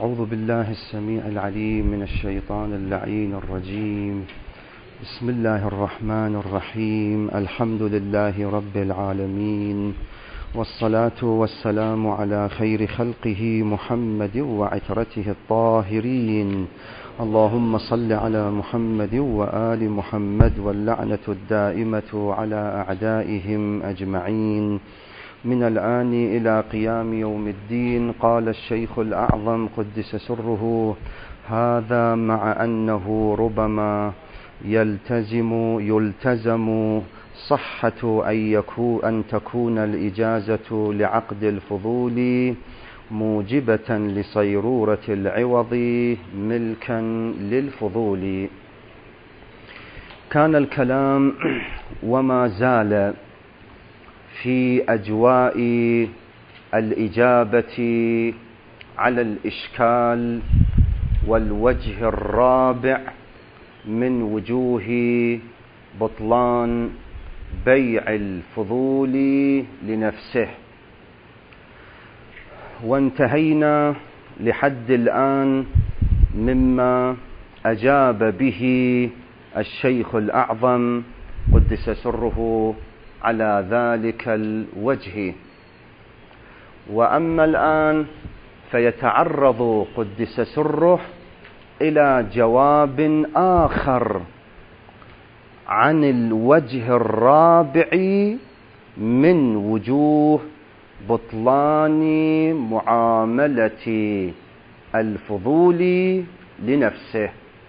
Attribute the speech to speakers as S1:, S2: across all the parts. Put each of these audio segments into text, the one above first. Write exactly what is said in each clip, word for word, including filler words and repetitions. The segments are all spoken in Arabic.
S1: أعوذ بالله السميع العليم من الشيطان اللعين الرجيم. بسم الله الرحمن الرحيم. الحمد لله رب العالمين، والصلاة والسلام على خير خلقه محمد وعترته الطاهرين. اللهم صل على محمد وآل محمد، واللعنة الدائمة على أعدائهم أجمعين من الآن إلى قيام يوم الدين. قال الشيخ الأعظم قدس سره: هذا مع أنه ربما يلتزم يلتزم صحة أن, يكون أن تكون الإجازة لعقد الفضول موجبة لصيرورة العوض ملكا للفضول. كان الكلام وما زال في أجواء الإجابة على الإشكال والوجه الرابع من وجوه بطلان بيع الفضول لنفسه، وانتهينا لحد الآن مما أجاب به الشيخ الأعظم قدس سره على ذلك الوجه. وأما الآن فيتعرض قدس سره إلى جواب آخر عن الوجه الرابع من وجوه بطلان معاملة الفضول لنفسه.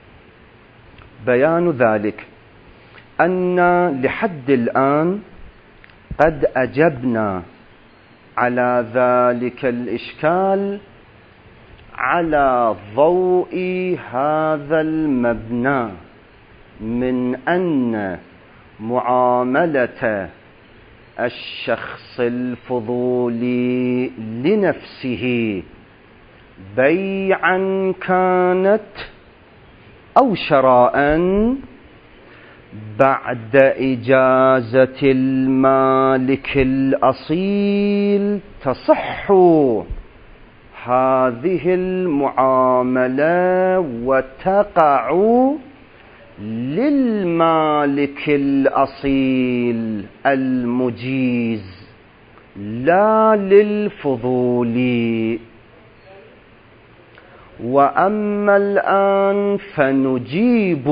S1: بيان ذلك أن لحد الآن قد أجبنا على ذلك الإشكال على ضوء هذا المبنى من أن معاملة الشخص الفضولي لنفسه بيعا كانت أو شراء بعد إجازة المالك الأصيل تصح هذه المعاملة وتقع للمالك الأصيل المجيز لا للفضولي. وأما الآن فنجيب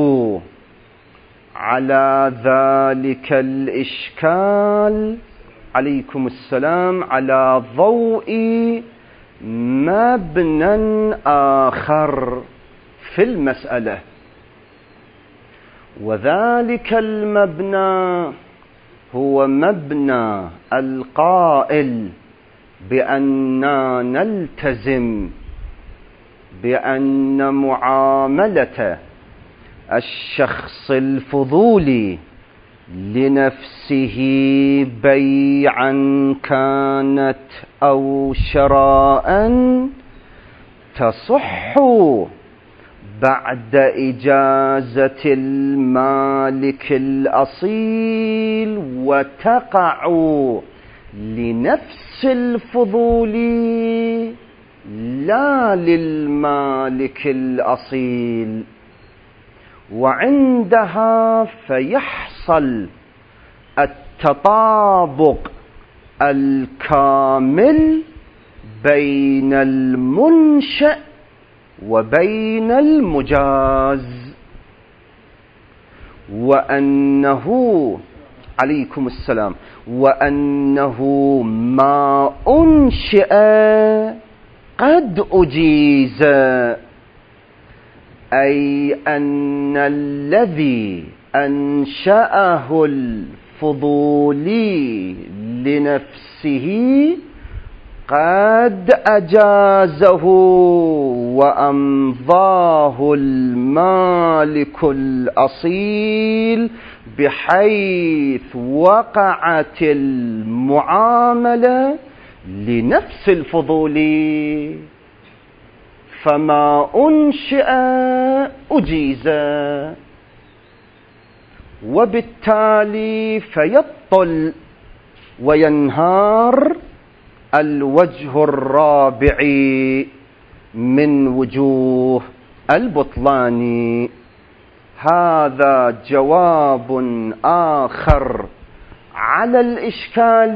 S1: على ذلك الإشكال عليكم السلام على ضوء مبنى آخر في المسألة، وذلك المبنى هو مبنى القائل بأننا نلتزم بأن معاملة الشخص الفضولي لنفسه بيعا كانت أو شراء تصح بعد إجازة المالك الأصيل وتقع لنفس الفضولي لا للمالك الأصيل. وعندها فيحصل التطابق الكامل بين المنشأ وبين المجاز. وأنه عليكم السلام وأنه ما أنشئ قد أجيز، أي أن الذي أنشأه الفضولي لنفسه قد أجازه وأمضاه المالك الأصيل، بحيث وقعت المعاملة لنفس الفضولي، فما أنشئ أجيز. وبالتالي فيبطل وينهار الوجه الرابع من وجوه البطلان. هذا جواب آخر على الإشكال،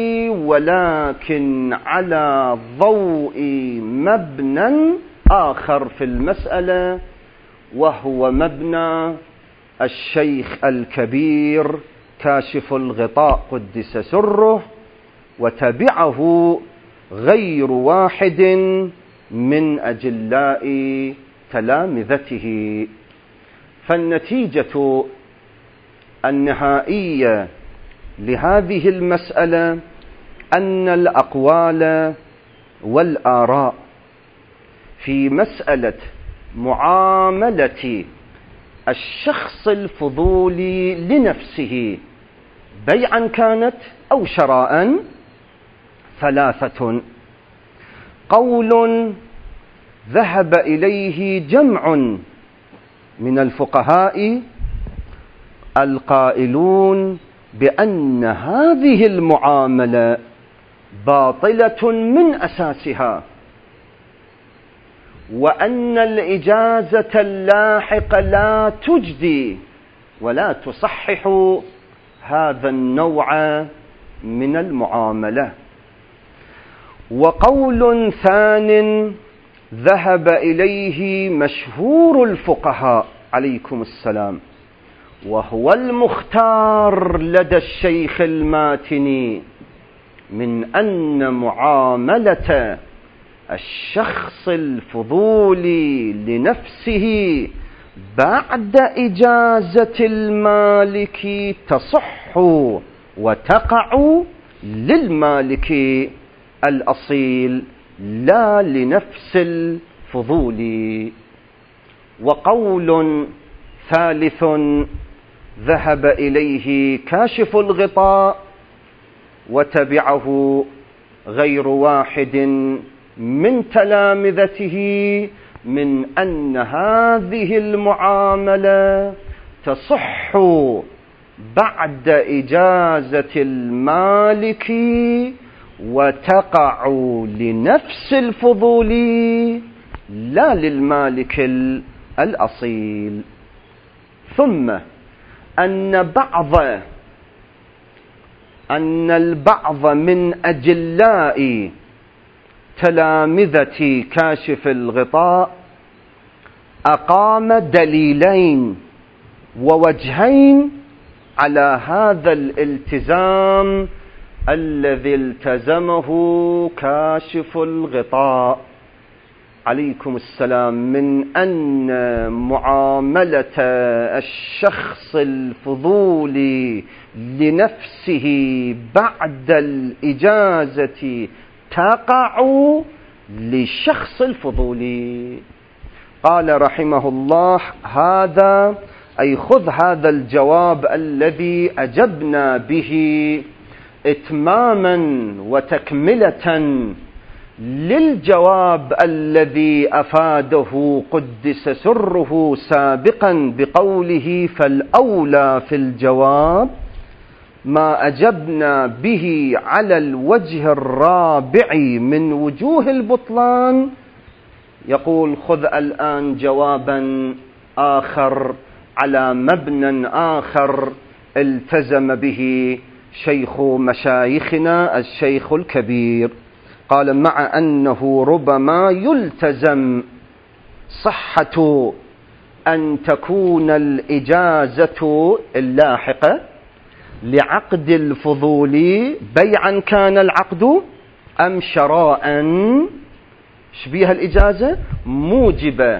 S1: ولكن على ضوء مبنى آخر في المسألة، وهو مبنى الشيخ الكبير كاشف الغطاء قدس سره، وتبعه غير واحد من أجلاء تلامذته. فالنتيجة النهائية لهذه المسألة أن الأقوال والآراء في مسألة معاملة الشخص الفضولي لنفسه بيعا كانت أو شراء ثلاثة. قول ذهب إليه جمع من الفقهاء القائلون بأن هذه المعاملة باطلة من أساسها، وأن الإجازة اللاحقة لا تجدي ولا تصحح هذا النوع من المعاملة. وقول ثان ذهب إليه مشهور الفقهاء عليكم السلام، وهو المختار لدى الشيخ الماتني، من أن معاملة الشخص الفضولي لنفسه بعد إجازة المالك تصح وتقع للمالك الأصيل لا لنفس الفضولي. وقول ثالث ذهب إليه كاشف الغطاء وتبعه غير واحد من تلامذته، من أن هذه المعاملة تصح بعد إجازة المالك وتقع لنفس الفضولي لا للمالك الأصيل. ثم أن بعض أن البعض من أجلاء تلامذة كاشف الغطاء أقام دليلين ووجهين على هذا الالتزام الذي التزمه كاشف الغطاء عليكم السلام، من أن معاملة الشخص الفضولي لنفسه بعد الإجازة تقع للشخص الفضولي. قال رحمه الله هذا أي خذ هذا الجواب الذي أجبنا به إتماما وتكملة للجواب الذي أفاده قدس سره سابقا بقوله فالأولى في الجواب ما أجبنا به على الوجه الرابع من وجوه البطلان. يقول خذ الآن جوابا آخر على مبنى آخر التزم به شيخ مشايخنا الشيخ الكبير. قال مع أنه ربما يلتزم صحة أن تكون الإجازة اللاحقة لعقد الفضولي بيعا كان العقد أم شراء، شبيه الإجازة موجبة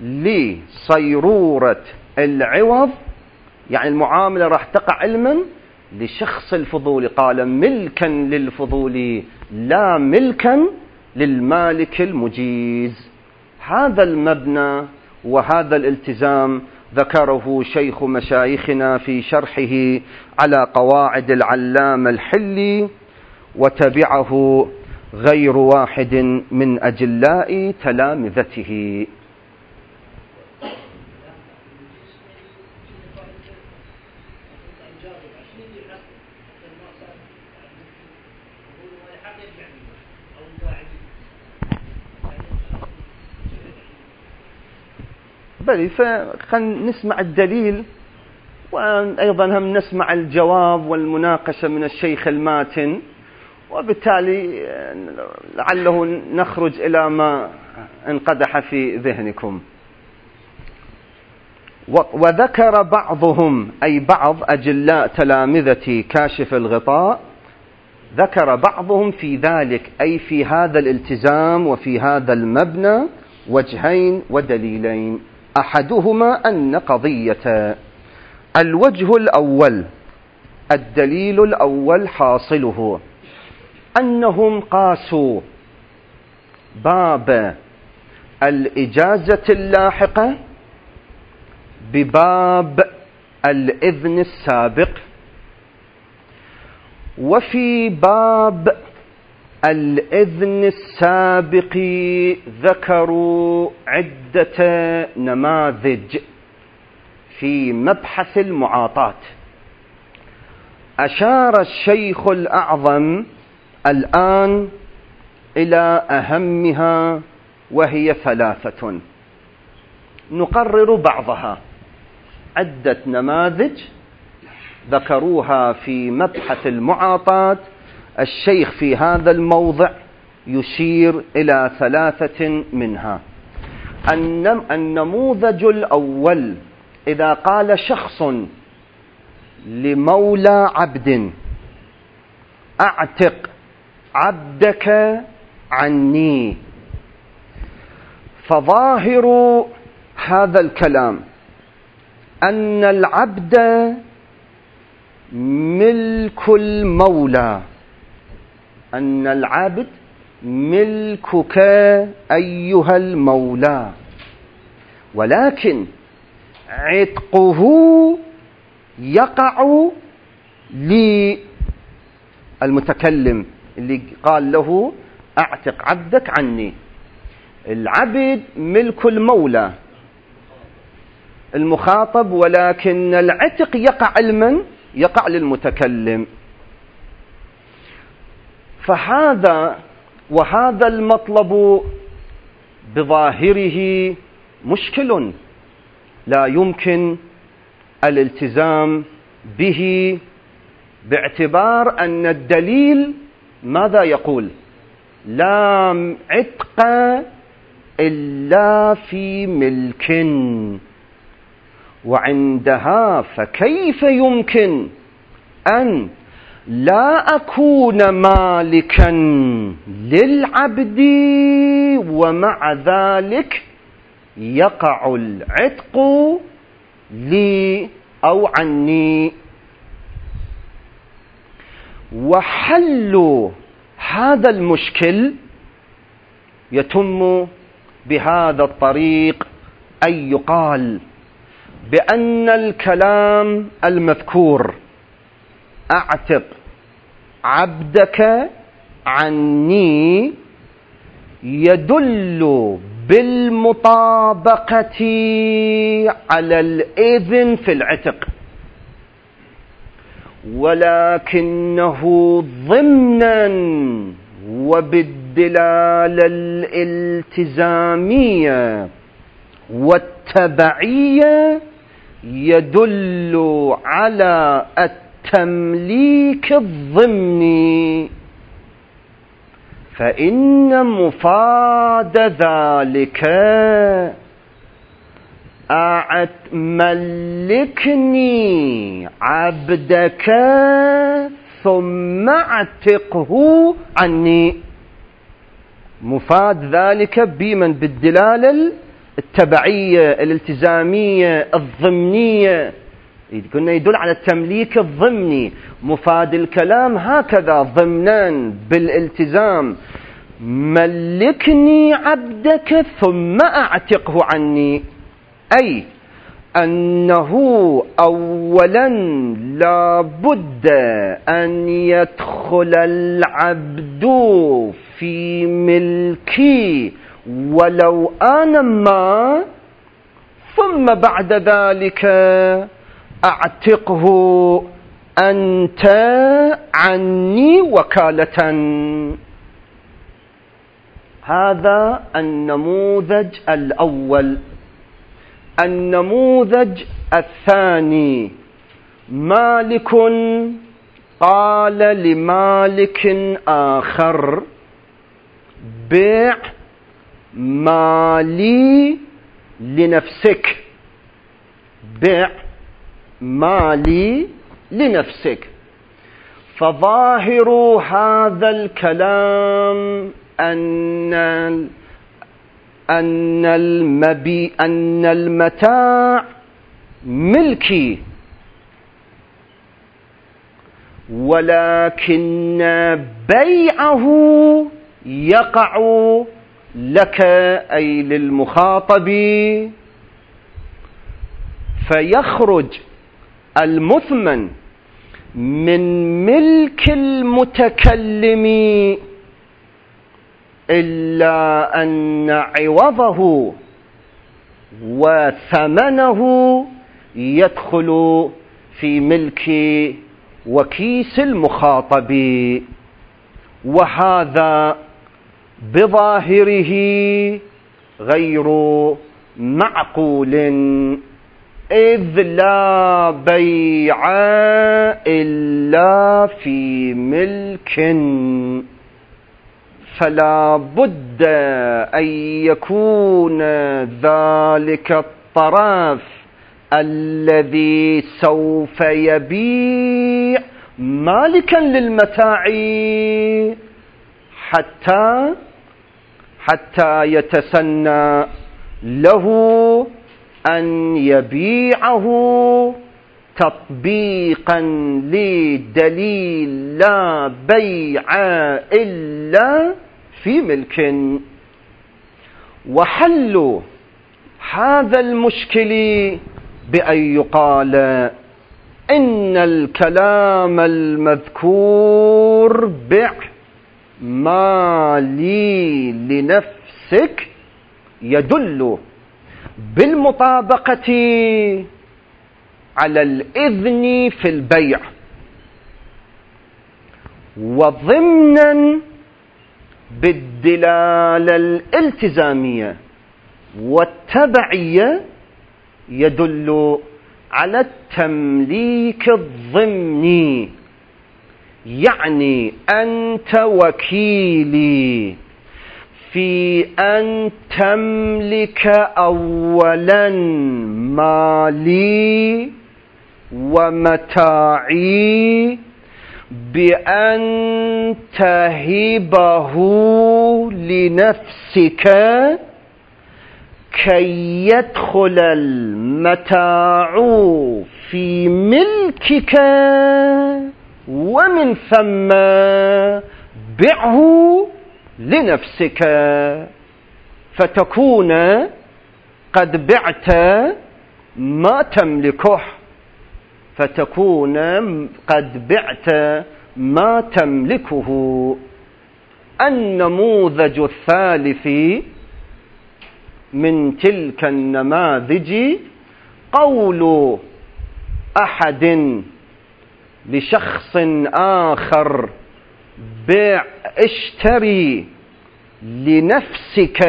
S1: لصيرورة العوض، يعني المعاملة راح تقع علما لشخص الفضولي. قال ملكا للفضولي لا ملكا للمالك المجيز. هذا المبنى وهذا الالتزام ذكره شيخ مشايخنا في شرحه على قواعد العلامة الحلي، وتبعه غير واحد من أجلاء تلامذته. بلي، فخلنا نسمع الدليل وأيضا هم نسمع الجواب والمناقشة من الشيخ الماتن، وبالتالي لعله نخرج إلى ما انقدح في ذهنكم. وذكر بعضهم، أي بعض أجلاء تلامذة كاشف الغطاء، ذكر بعضهم في ذلك، أي في هذا الالتزام وفي هذا المبنى، وجهين ودليلين. أحدهما أن قضية الوجه الأول، الدليل الأول حاصله أنهم قاسوا باب الإجازة اللاحقة بباب الإذن السابق، وفي باب الإذن السابق ذكروا عدة نماذج في مبحث المعاطاة. أشار الشيخ الأعظم الآن إلى أهمها، وهي ثلاثة نقرر بعضها. عدة نماذج ذكروها في مبحث المعاطاة، الشيخ في هذا الموضع يشير إلى ثلاثة منها. النموذج الأول، إذا قال شخص لمولى عبد: أعتق عبدك عني، فظاهر هذا الكلام أن العبد ملك المولى، أن العبد ملكك أيها المولى، ولكن عتقه يقع للمتكلم اللي قال له أعتق عبدك عني. العبد ملك المولى المخاطب، ولكن العتق يقع لمن؟ يقع للمتكلم. فهذا وهذا المطلب بظاهره مشكل لا يمكن الالتزام به، باعتبار أن الدليل ماذا يقول؟ لا عتق إلا في ملك، وعندها فكيف يمكن أن لا أكون مالكا للعبد ومع ذلك يقع العتق لي أو عني؟ وحل هذا المشكل يتم بهذا الطريق، أي يقال بأن الكلام المذكور أعتق عبدك عني يدل بالمطابقة على الإذن في العتق، ولكنه ضمنا وبالدلالة الالتزامية والتبعية يدل على التمليك الضمني، فإن مفاد ذلك أعت ملكني عبدك ثم اعتقه عني. مفاد ذلك بمن؟ بالدلالة التبعية الالتزامية الضمنية، قلنا يدل على التمليك الضمني. مفاد الكلام هكذا ضمنا بالالتزام: ملكني عبدك ثم اعتقه عني، أي أنه أولا لا بد أن يدخل العبد في ملكي ولو آنا ما، ثم بعد ذلك أعتقه أنت عني وكالة. هذا النموذج الأول. النموذج الثاني: مالك قال لمالك آخر: بيع مالي لنفسك، بيع مالي لنفسك. فظاهر هذا الكلام أن أن المبي أن المتاع ملكي، ولكن بيعه يقع لك أي للمخاطب، فيخرج المثمن من ملك المتكلم، إلا أن عوضه وثمنه يدخل في ملك وكيس المخاطب، وهذا بظاهره غير معقول، إذ لا بيع إلا في ملك، فلا بد أن يكون ذلك الطرف الذي سوف يبيع مالكا للمتاع حتى حتى يتسنى له أن يبيعه تطبيقا لدليل لا بيع إلا في ملك. وحل هذا المشكل بأن يقال إن الكلام المذكور بع مالي لنفسك يدل بالمطابقة على الإذن في البيع، وضمنا بالدلالة الالتزامية والتبعية يدل على التمليك الضمني، يعني أنت وكيلي في أن تملك أولا مالي ومتاعي بأن تهبه لنفسك كي يدخل المتاع في ملكك، ومن ثم بعه لنفسك، فتكون قد بعت ما تملكه، فتكون قد بعت ما تملكه. النموذج الثالث من تلك النماذج قول أحد لشخص آخر: بيع اشتري لنفسك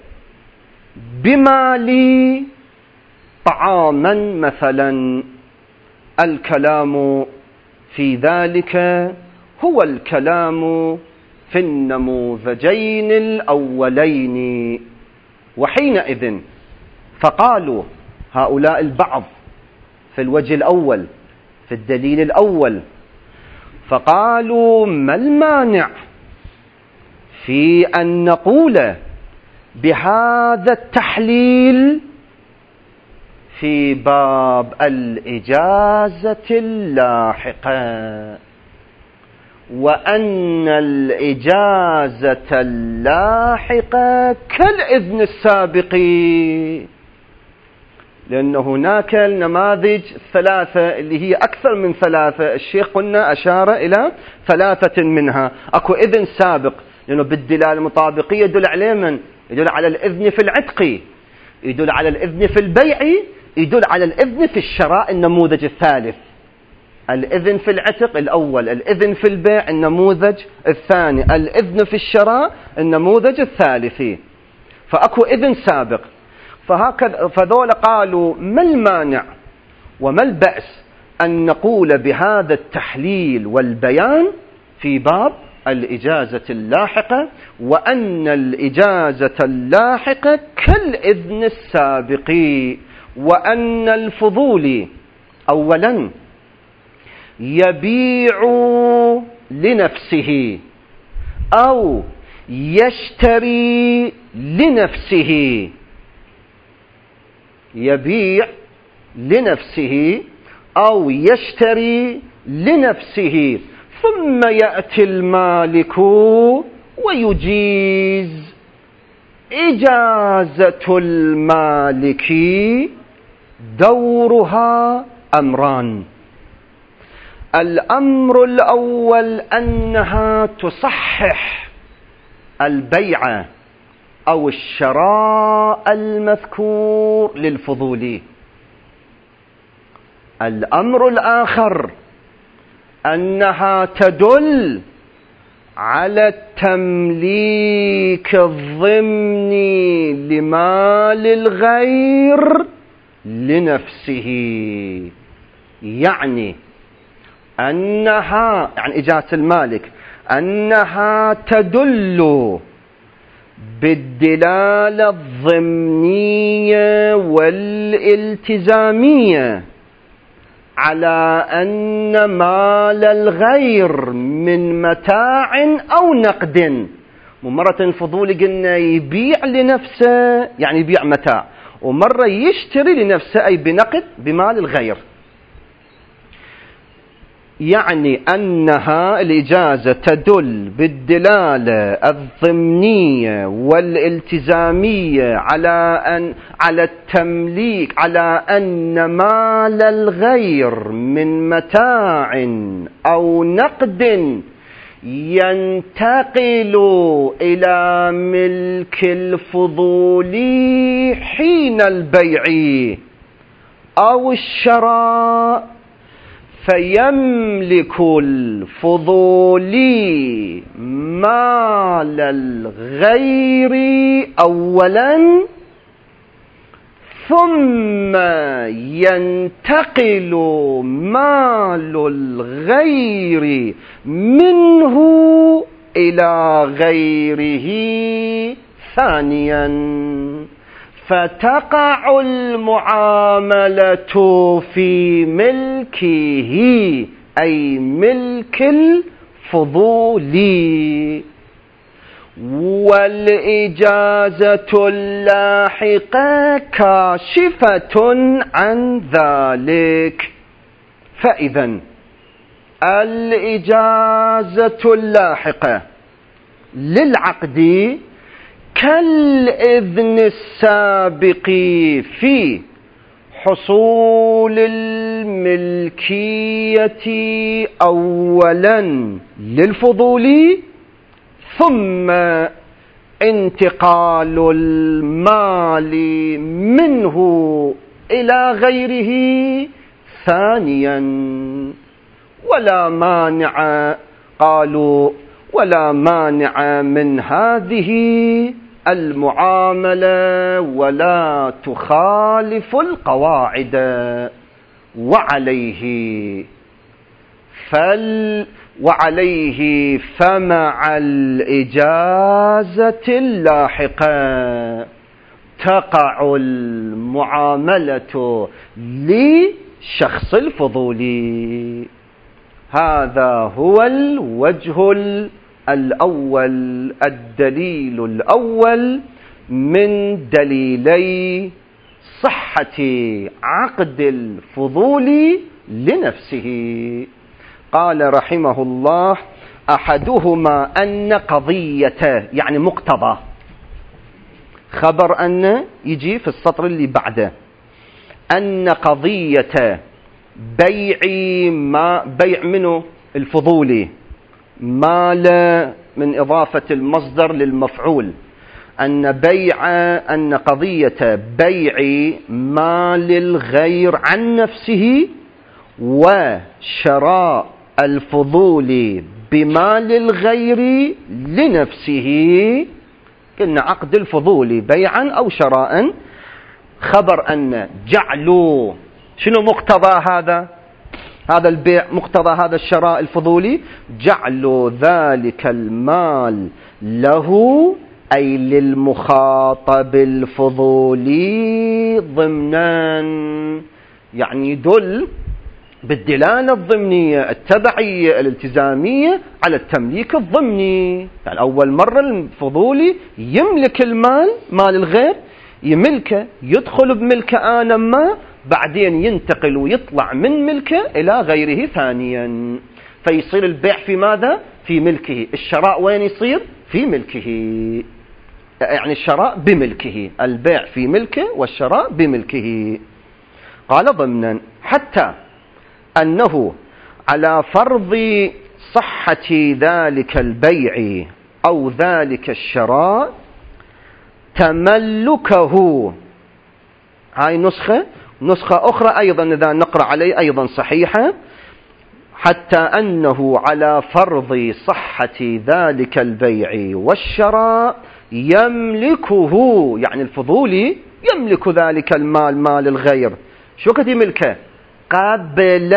S1: بمالي طعاما مثلا. الكلام في ذلك هو الكلام في النموذجين الأولين. وحينئذ فقالوا هؤلاء البعض في الوجه الأول في الدليل الأول، فقالوا: ما المانع في أن نقول بهذا التحليل في باب الإجازة اللاحقة، وأن الإجازة اللاحقة كالإذن السابق، لأن هناك النماذج الثلاثة اللي هي أكثر من ثلاثة، الشيخ قلنا أشار إلى ثلاثة منها. أكو إذن سابق لأنه بالدلالة المطابقية يدل على من؟ يدل على الإذن في العتق، يدل على الإذن في البيع، يدل على الإذن في الشراء النموذج الثالث. الإذن في العتق الأول، الإذن في البيع النموذج الثاني، الإذن في الشراء النموذج الثالث. فأكو إذن سابق، فهكذا فذول قالوا ما المانع وما البأس أن نقول بهذا التحليل والبيان في باب الإجازة اللاحقة، وأن الإجازة اللاحقة كالإذن السابق، وأن الفضولي أولا يبيع لنفسه أو يشتري لنفسه، يبيع لنفسه أو يشتري لنفسه، ثم يأتي المالك ويجيز. إجازة المالك دورها أمران: الأمر الأول أنها تصحح البيع أو الشراء المذكور للفضولي. الأمر الآخر أنها تدل على التمليك الضمني لمال الغير لنفسه، يعني أنها يعني إجازة المالك أنها تدل بالدلالة الضمنية والالتزامية على أن مال الغير من متاع أو نقد. مرة الفضولي قلنا يبيع لنفسه يعني يبيع متاع، ومرة يشتري لنفسه أي بنقد بمال الغير. يعني أنها الإجازة تدل بالدلالة الضمنية والالتزامية على أن على التمليك على أن مال الغير من متاع أو نقد ينتقل إلى ملك الفضولي حين البيع أو الشراء، فيملك الفضولي مال الغير أولا، ثم ينتقل مال الغير منه إلى غيره ثانيا، فتقع المعاملة في ملكه أي ملك الفضولي. والإجازة اللاحقة كاشفة عن ذلك. فإذا الإجازة اللاحقة للعقد كالإذن السابق في حصول الملكية أولا للفضولي، ثم انتقال المال منه إلى غيره ثانيا. ولا مانع، قالوا ولا مانع من هذه المعاملة ولا تخالف القواعد. وعليه فل وعليه فمع الإجازة اللاحقة تقع المعاملة لشخص الفضولي. هذا هو الوجه الأول، الدليل الأول من دليلي صحة عقد الفضولي لنفسه. قال رحمه الله: أحدهما أن قضية يعني مقتضى خبر أن يجي في السطر اللي بعده، أن قضية بيع ما بيع منه الفضولي مال من إضافة المصدر للمفعول، أن بيع أن قضية بيع مال الغير عن نفسه وشراء الفضول بمال الغير لنفسه، إن عقد الفضول بيعا أو شراء خبر أن جعلوا، شنو مقتضى هذا هذا البيع؟ مقتضى هذا الشراء الفضولي جعلوا ذلك المال له، أي للمخاطب الفضولي ضمنا، يعني يدل بالدلالة الضمنية التبعية الالتزامية على التمليك الضمني. يعني أول مرة الفضولي يملك المال، مال الغير يملكه، يدخل بملكه آنا ما، بعدين ينتقل ويطلع من ملكه إلى غيره ثانيا، فيصير البيع في ماذا؟ في ملكه. الشراء وين يصير؟ في ملكه، يعني الشراء بملكه، البيع في ملكه والشراء بملكه. قال ضمنا حتى أنه على فرض صحة ذلك البيع أو ذلك الشراء تملكه. هاي نسخة نسخة أخرى أيضا إذا نقرأ عليه أيضا صحيحة، حتى أنه على فرض صحة ذلك البيع والشراء يملكه، يعني الفضولي يملك ذلك المال، مال الغير، شو كده ملكه؟ قبل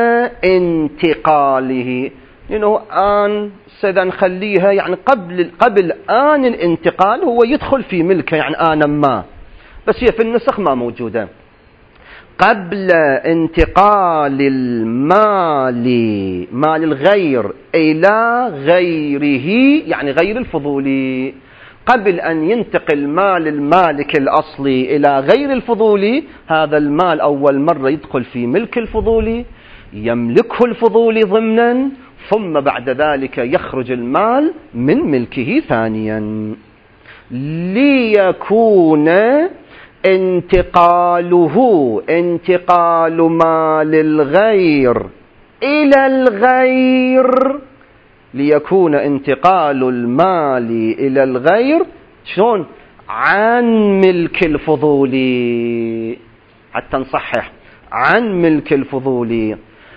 S1: انتقاله، لأنه آن سيدا نخليها يعني قبل قبل آن الانتقال هو يدخل في ملكه، يعني آنا ما، بس هي في النسخ ما موجودة. قبل انتقال المال، مال الغير، إلى غيره، يعني غير الفضولي، قبل أن ينتقل مال المالك الأصلي إلى غير الفضولي، هذا المال أول مرة يدخل في ملك الفضولي، يملكه الفضولي ضمنا، ثم بعد ذلك يخرج المال من ملكه ثانيا، ليكون انتقاله انتقال مال الغير إلى الغير، ليكون انتقال المال إلى الغير شلون؟ عن ملك الفضولي، حتى نصحح، عن ملك الفضولي.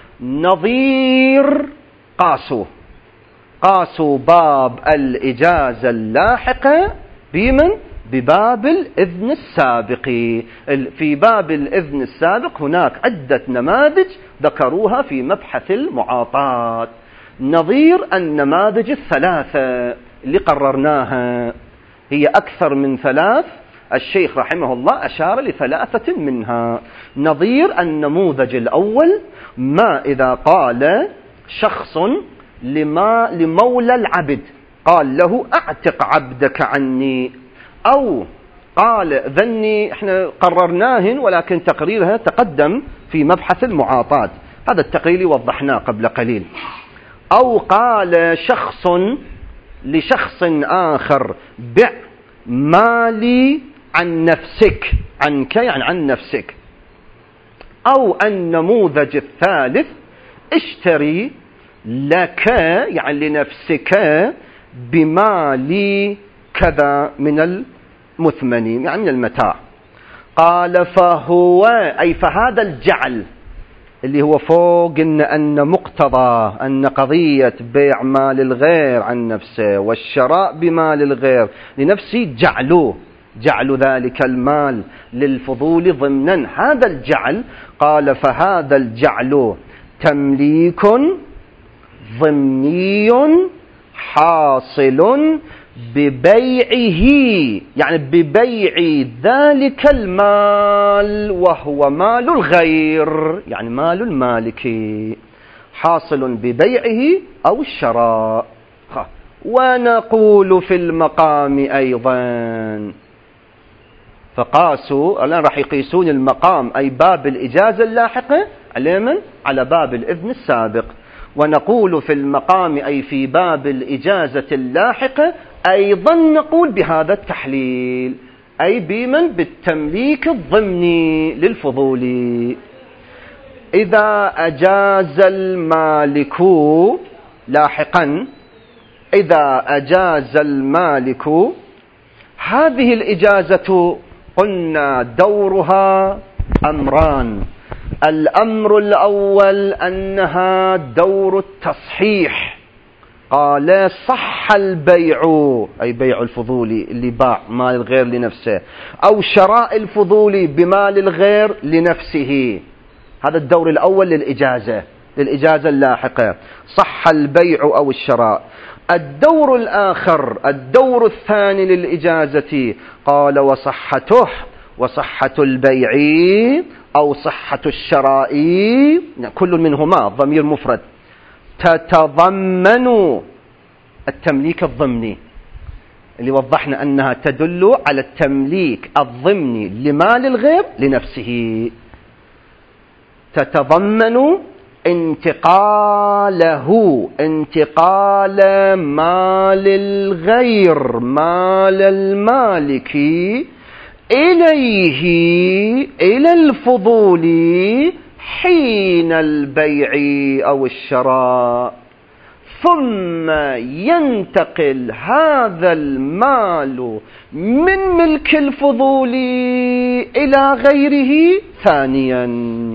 S1: نظير قاسوا قاسوا باب الإجازة اللاحقة بمن؟ بباب الإذن السابق. في باب الإذن السابق هناك عدة نماذج ذكروها في مبحث المعاطاة، نظير النماذج الثلاثة اللي قررناها، هي أكثر من ثلاث، الشيخ رحمه الله أشار لثلاثة منها. نظير النموذج الأول، ما إذا قال شخص لما لمولى العبد، قال له أعتق عبدك عني، أو قال ذني، احنا قررناهن ولكن تقريرها تقدم في مبحث المعاطاة، هذا التقرير وضحناه قبل قليل. أو قال شخص لشخص آخر بع مالي عن نفسك، عنك يعني عن نفسك. أو النموذج الثالث اشتري لك يعني لنفسك بمالي كذا من المثمن، يعني من المتاع. قال فهو، أي فهذا الجعل اللي هو فوق إن, أن مقتضى أن قضية بيع مال الغير عن نفسه والشراء بمال الغير لنفسه جعلوه جعلوا ذلك المال للفضول ضمنا، هذا الجعل قال فهذا الجعل تمليك ضمني حاصل ببيعه، يعني ببيع ذلك المال وهو مال الغير، يعني مال المالك، حاصل ببيعه أو الشراء. ونقول في المقام أيضا، فقاسوا الآن راح يقيسون المقام أي باب الإجازة اللاحقة على من؟ على باب الإذن السابق. ونقول في المقام أي في باب الإجازة اللاحقة أيضا نقول بهذا التحليل، أي بمن؟ بالتمليك الضمني للفضول. إذا أجاز المالك لاحقا، إذا أجاز المالك، هذه الإجازة قلنا دورها أمران. الأمر الأول أنها دور التصحيح، قال صح البيع، أي بيع الفضولي اللي باع مال الغير لنفسه، أو شراء الفضولي بمال الغير لنفسه. هذا الدور الأول للإجازة، للإجازة اللاحقة، صح البيع أو الشراء. الدور الآخر، الدور الثاني للإجازة، قال وصحته، وصحة البيع أو صحة الشراء، كل منهما ضمير مفرد، تتضمن التمليك الضمني، اللي وضحنا أنها تدل على التمليك الضمني لمال الغير لنفسه، تتضمن انتقاله، انتقال مال الغير، مال المالك إليه، إلى الفضول حين البيع أو الشراء، ثم ينتقل هذا المال من ملك الفضول إلى غيره ثانيا.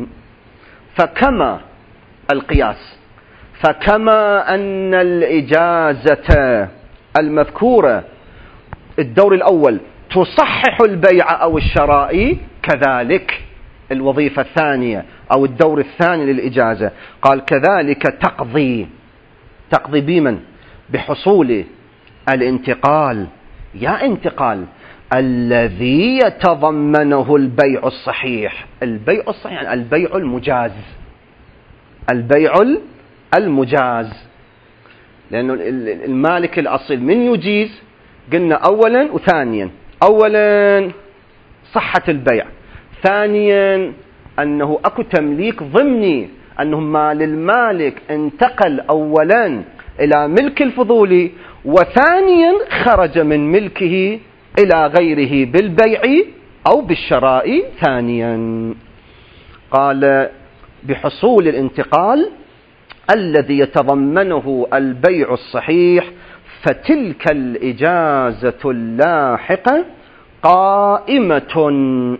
S1: فكما القياس، فكما أن الإجازة المذكورة الدور الأول تصحح البيع أو الشراء، كذلك الوظيفة الثانية أو الدور الثاني للإجازة، قال كذلك تقضي، تقضي بمن؟ بحصول الانتقال، يا انتقال الذي يتضمنه البيع الصحيح، البيع الصحيح يعني البيع المجاز، البيع المجاز، لأنه المالك الأصيل من يجيز قلنا أولا وثانيا، أولا صحة البيع، ثانيا أنه أكو تمليك ضمني، أنه مال المالك انتقل أولا إلى ملك الفضولي، وثانيا خرج من ملكه إلى غيره بالبيع أو بالشراء ثانيا. قال بحصول الانتقال الذي يتضمنه البيع الصحيح، فتلك الإجازة اللاحقة قائمة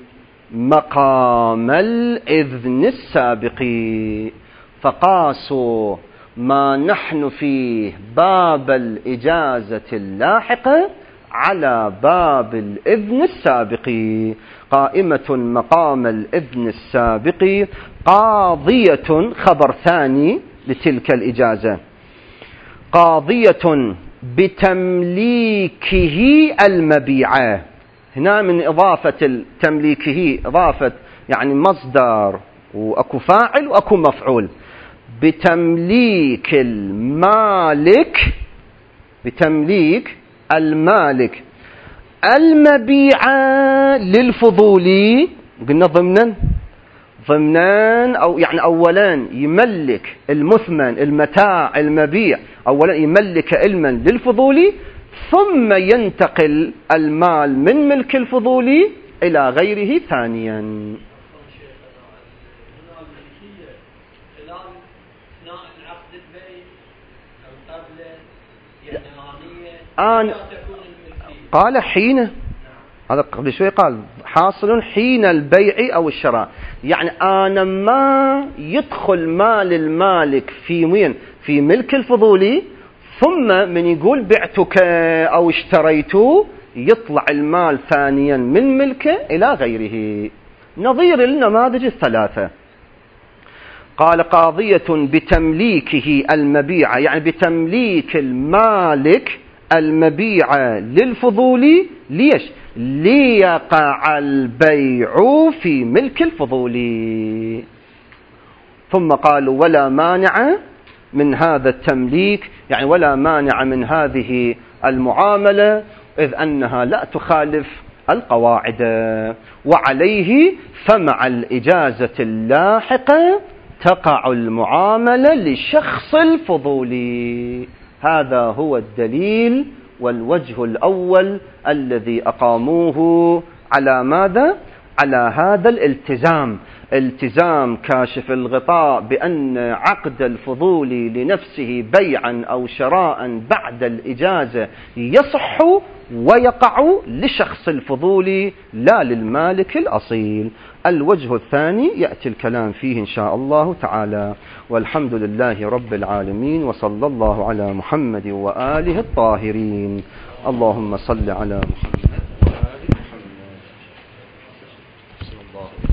S1: مقام الإذن السابق. فقاسوا ما نحن فيه باب الإجازة اللاحقة على باب الإذن السابق، قائمة مقام الإذن السابق، قاضية خبر ثاني لتلك الإجازة، قاضية بتمليكه المبيعة. هنا من إضافة تمليكه إضافة يعني مصدر وأكو فاعل وأكو مفعول، بتمليك المالك، بتمليك المالك المبيعة للفضولي، قلنا ضمنا ضمنان أو يعني أولا يملك المثمن المتاع المبيع، أولا يملك علما للفضولي، ثم ينتقل المال من ملك الفضولي إلى غيره ثانيا. آن قال حين، هذا قبل شوي قال حاصل حين البيع أو الشراء، يعني أنا ما يدخل مال المالك في وين؟ في ملك الفضولي، ثم من يقول بعتك أو اشتريته يطلع المال ثانيا من ملكه إلى غيره، نظير النماذج الثلاثة. قال قاضية بتمليكه المبيع، يعني بتمليك المالك المبيع للفضولي، ليش؟ ليقع البيع في ملك الفضولي. ثم قالوا ولا مانع من هذا التمليك، يعني ولا مانع من هذه المعاملة، إذ أنها لا تخالف القواعد، وعليه فمع الإجازة اللاحقة تقع المعاملة لشخص الفضولي. هذا هو الدليل والوجه الأول الذي أقاموه على ماذا؟ على هذا الالتزام، التزام كاشف الغطاء بأن عقد الفضول لنفسه بيعا أو شراء بعد الإجازة يصح ويقع لشخص الفضول لا للمالك الأصيل. الوجه الثاني يأتي الكلام فيه إن شاء الله تعالى. والحمد لله رب العالمين، وصلى الله على محمد وآله الطاهرين. اللهم صل على محمد وآل محمد.